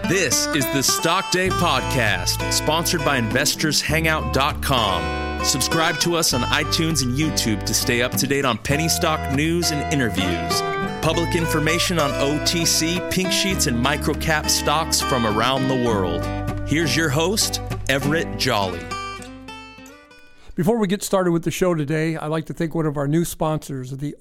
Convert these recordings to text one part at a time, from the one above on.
This is the Stock Day Podcast, sponsored by InvestorsHangout.com. Subscribe to us on iTunes and YouTube to stay up to date on penny stock news and interviews. Public information on OTC, pink sheets, and microcap stocks from around the world. Here's your host, Everett Jolly. Before we get started with the show today, I'd like to thank one of our new sponsors, the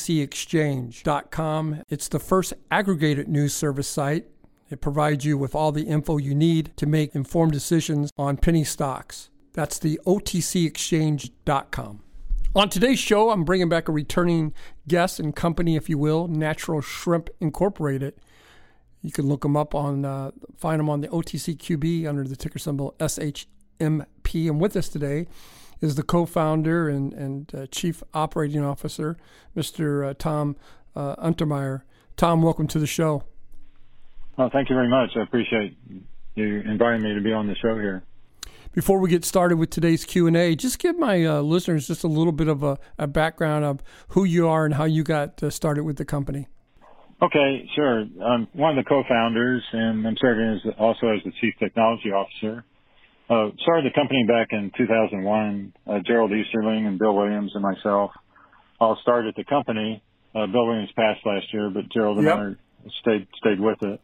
OTCExchange.com. It's the first aggregated news service site. It provides you with all the info you need to make informed decisions on penny stocks. That's the OTCExchange.com. On today's show, I'm bringing back a returning guest and company, if you will, Natural Shrimp Incorporated. You can look them up on, find them on the OTCQB under the ticker symbol SHMP. And with us today is the co-founder and chief operating officer, Mr. Tom Untermeyer. Tom, welcome to the show. Well, thank you very much. I appreciate you inviting me to be on the show here. Before we get started with today's Q&A, just give my listeners just a little bit of a background of who you are and how you got started with the company. Okay, sure. I'm one of the co-founders, and I'm serving also as the chief technology officer. Started the company back in 2001. Gerald Easterling and Bill Williams and myself all started the company. Bill Williams passed last year, but Gerald and I stayed with it.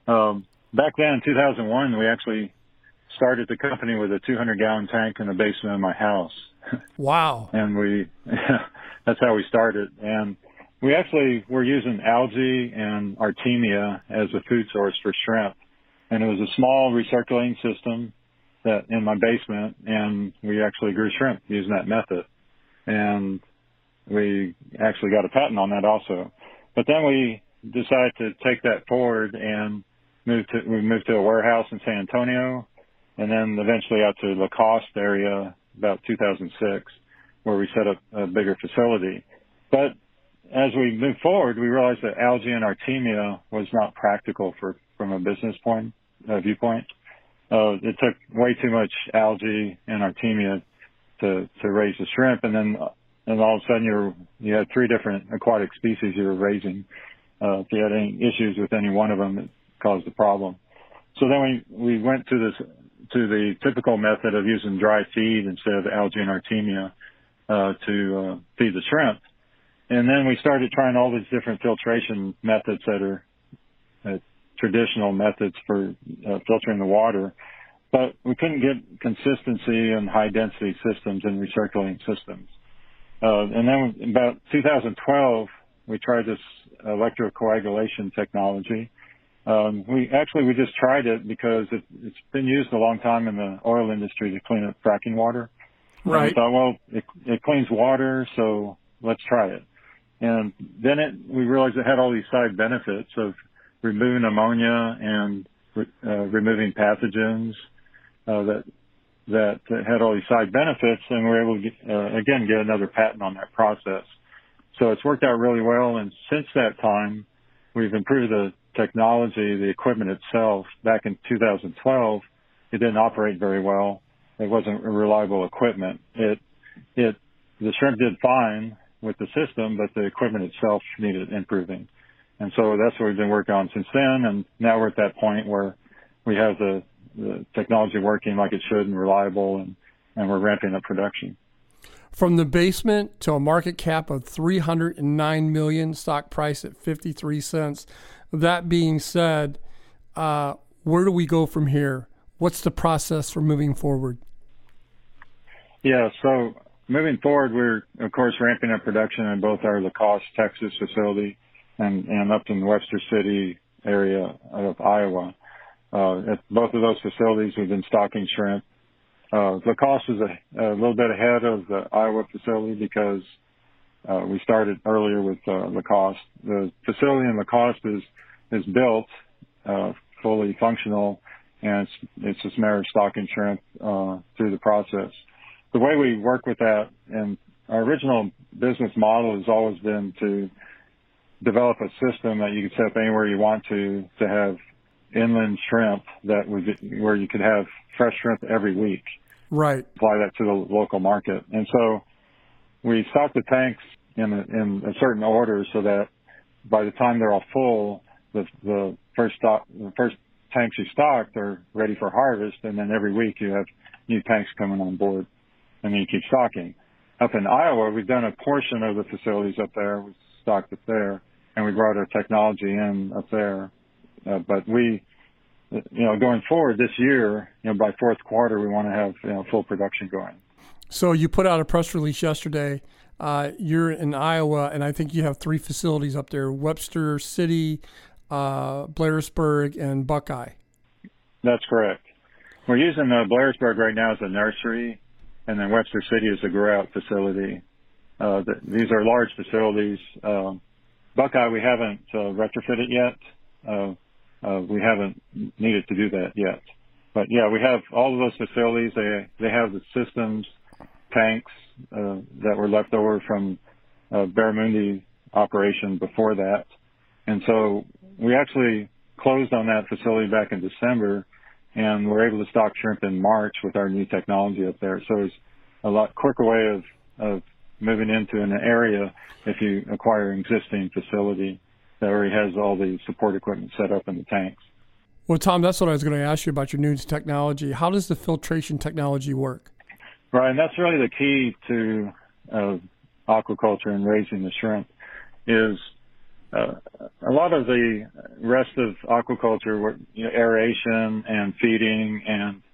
Back then in 2001, we actually started the company with a 200-gallon tank in the basement of my house. Wow. And that's how we started. And we actually were using algae and Artemia as a food source for shrimp. And it was a small recirculating system that in my basement, and we actually grew shrimp using that method. And we actually got a patent on that also. But then we decided to take that forward and we moved to a warehouse in San Antonio, and then eventually out to Lacoste area about 2006, where we set up a bigger facility. But as we moved forward, we realized that algae and Artemia was not practical from a business viewpoint. It took way too much algae and Artemia to raise the shrimp, and all of a sudden you had three different aquatic species you were raising. If you had any issues with any one of them, it caused a problem. So then we went to the typical method of using dry feed instead of algae and Artemia to feed the shrimp. And then we started trying all these different filtration methods that are traditional methods for filtering the water. But we couldn't get consistency in high-density systems and recirculating systems. And then about 2012, we tried this electrocoagulation technology. We just tried it because it's been used a long time in the oil industry to clean up fracking water. Right. And we thought, well, it cleans water, so let's try it. And then we realized it had all these side benefits of removing ammonia and removing pathogens that had all these side benefits, and we were able to get another patent on that process. So it's worked out really well, and since that time, we've improved the technology, the equipment itself. Back in 2012, it didn't operate very well. It wasn't a reliable equipment. The shrimp did fine with the system, but the equipment itself needed improving. And so that's what we've been working on since then, and now we're at that point where we have the technology working like it should and reliable, and we're ramping up production. From the basement to a market cap of $309 million, stock price at 53 cents. That being said, where do we go from here? What's the process for moving forward? Yeah, so moving forward, we're, of course, ramping up production in both our Lacoste, Texas facility and up in the Webster City area of Iowa. At both of those facilities, we've been stocking shrimp. Lacoste is a little bit ahead of the Iowa facility because we started earlier with Lacoste. The facility in Lacoste is built fully functional, and it's just a matter of stocking shrimp through the process. The way we work with that, and our original business model has always been to develop a system that you can set up anywhere you want to have inland shrimp where you could have fresh shrimp every week. Right. Apply that to the local market. And so we stock the tanks in a certain order so that by the time they're all full, the first tanks you stocked are ready for harvest, and then every week you have new tanks coming on board, and then you keep stocking. Up in Iowa, we've done a portion of the facilities up there. We stocked it there, and we brought our technology in up there. But we, going forward this year, by fourth quarter, we want to have full production going. So you put out a press release yesterday. You're in Iowa, and I think you have 3 facilities up there: Webster City, Blairsburg, and Buckeye. That's correct. We're using Blairsburg right now as a nursery, and then Webster City is a grow-out facility. These are large facilities. Buckeye, we haven't retrofitted yet. We haven't needed to do that yet. But, yeah, we have all of those facilities. They have the systems, tanks that were left over from Barramundi operation before that. And so we actually closed on that facility back in December, and we're able to stock shrimp in March with our new technology up there. So it's a lot quicker way of moving into an area if you acquire an existing facility that already has all the support equipment set up in the tanks. Well, Tom, that's what I was going to ask you about your new technology. How does the filtration technology work? Right, and that's really the key to aquaculture and raising the shrimp is a lot of the rest of aquaculture, aeration and feeding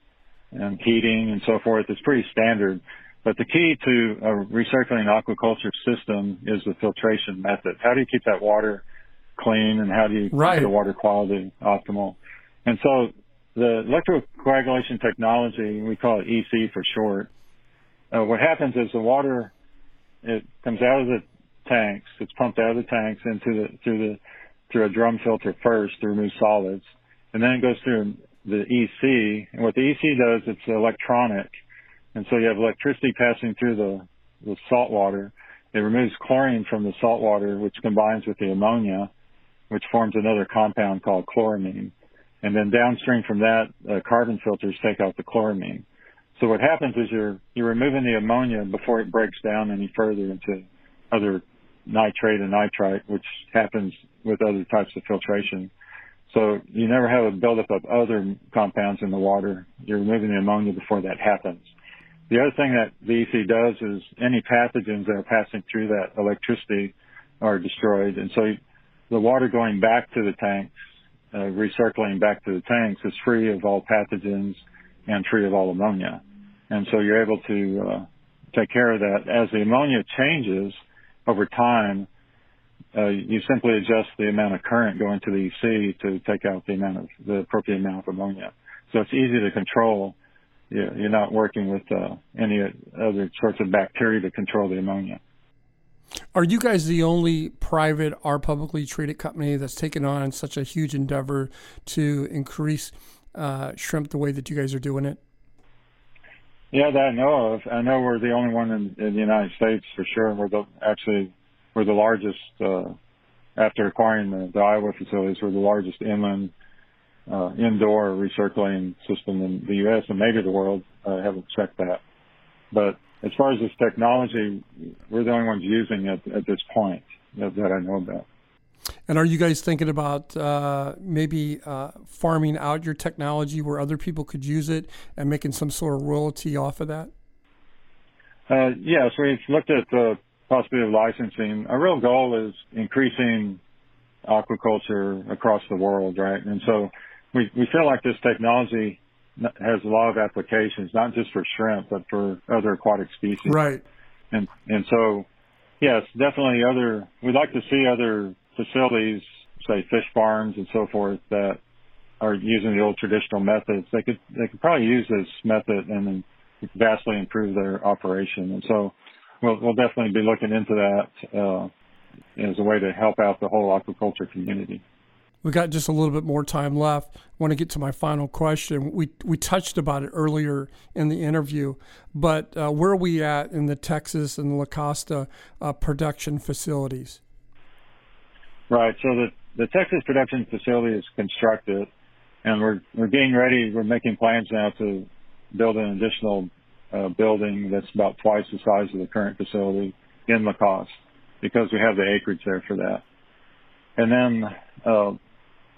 and heating and so forth is pretty standard. But the key to a recirculating aquaculture system is the filtration method. How do you keep that water clean, and how do you keep the water quality optimal? And so the electrocoagulation technology, we call it EC for short. What happens is the water, it comes out of the tanks. It's pumped out of the tanks through a drum filter first to remove solids, and then it goes through the EC. And what the EC does, it's electronic, and so you have electricity passing through the salt water. It removes chlorine from the salt water, which combines with the ammonia, which forms another compound called chloramine. And then downstream from that, carbon filters take out the chloramine. So what happens is you're removing the ammonia before it breaks down any further into other nitrate and nitrite, which happens with other types of filtration. So you never have a buildup of other compounds in the water. You're removing the ammonia before that happens. The other thing that the EC does is any pathogens that are passing through that electricity are destroyed. And so the water going back to the tanks, recirculating back to the tanks, is free of all pathogens and free of all ammonia. And so you're able to take care of that. As the ammonia changes over time, you simply adjust the amount of current going to the EC to take out the appropriate amount of ammonia. So it's easy to control. You're not working with any other sorts of bacteria to control the ammonia. Are you guys the only private or publicly traded company that's taken on such a huge endeavor to increase shrimp the way that you guys are doing it? Yeah, that I know of. I know we're the only one in the United States for sure. We're the largest, after acquiring the Iowa facilities, we're the largest inland indoor recirculating system in the U.S. and maybe the world. I haven't checked that. But as far as this technology, we're the only ones using it at this point that I know about. And are you guys thinking about maybe farming out your technology where other people could use it and making some sort of royalty off of that? Yes, we've looked at the possibility of licensing. Our real goal is increasing aquaculture across the world, right? And so we feel like this technology has a lot of applications, not just for shrimp, but for other aquatic species. Right. And so, yes, definitely we'd like to see other facilities, say fish farms and so forth, that are using the old traditional methods. They could probably use this method and then vastly improve their operation. And so we'll definitely be looking into that as a way to help out the whole aquaculture community. We've got just a little bit more time left. I want to get to my final question. We touched about it earlier in the interview, but where are we at in the Texas and La Costa production facilities? Right. So the Texas production facility is constructed, and we're getting ready. We're making plans now to build an additional building that's about twice the size of the current facility in La Costa, because we have the acreage there for that. And then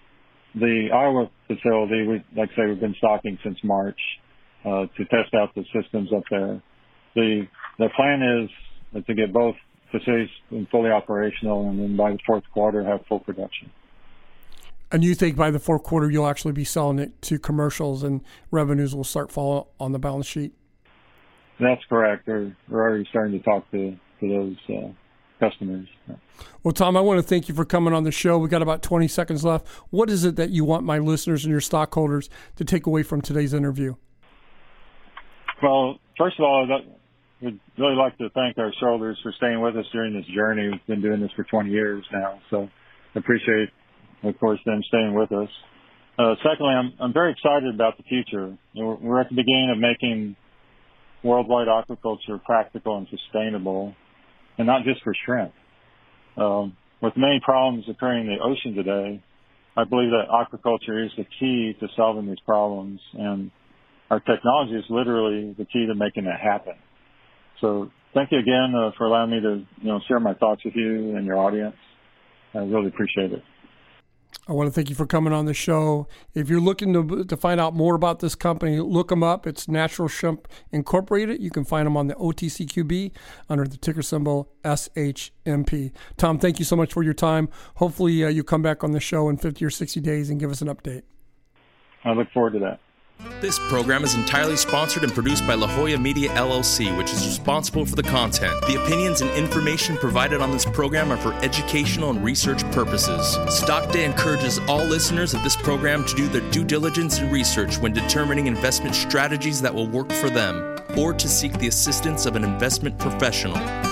the Iowa facility, like I say, we've been stocking since March to test out the systems up there. The plan is to get both facilities fully operational, and then by the fourth quarter have full production. And you think by the fourth quarter you'll actually be selling it to commercials and revenues will start falling on the balance sheet? That's correct. We're already starting to talk to those customers. Well, Tom, I want to thank you for coming on the show. We got about 20 seconds left. What is it that you want my listeners and your stockholders to take away from today's interview? Well, first of all, we'd really like to thank our shareholders for staying with us during this journey. We've been doing this for 20 years now, so I appreciate, of course, them staying with us. Secondly, I'm very excited about the future. We're at the beginning of making worldwide aquaculture practical and sustainable, and not just for shrimp. With many problems occurring in the ocean today, I believe that aquaculture is the key to solving these problems, and our technology is literally the key to making that happen. So thank you again for allowing me to share my thoughts with you and your audience. I really appreciate it. I want to thank you for coming on the show. If you're looking to find out more about this company, look them up. It's Natural Shrimp Incorporated. You can find them on the OTCQB under the ticker symbol SHMP. Tom, thank you so much for your time. Hopefully you come back on the show in 50 or 60 days and give us an update. I look forward to that. This program is entirely sponsored and produced by La Jolla Media LLC, which is responsible for the content. The opinions and information provided on this program are for educational and research purposes. Stock Day encourages all listeners of this program to do their due diligence and research when determining investment strategies that will work for them, or to seek the assistance of an investment professional.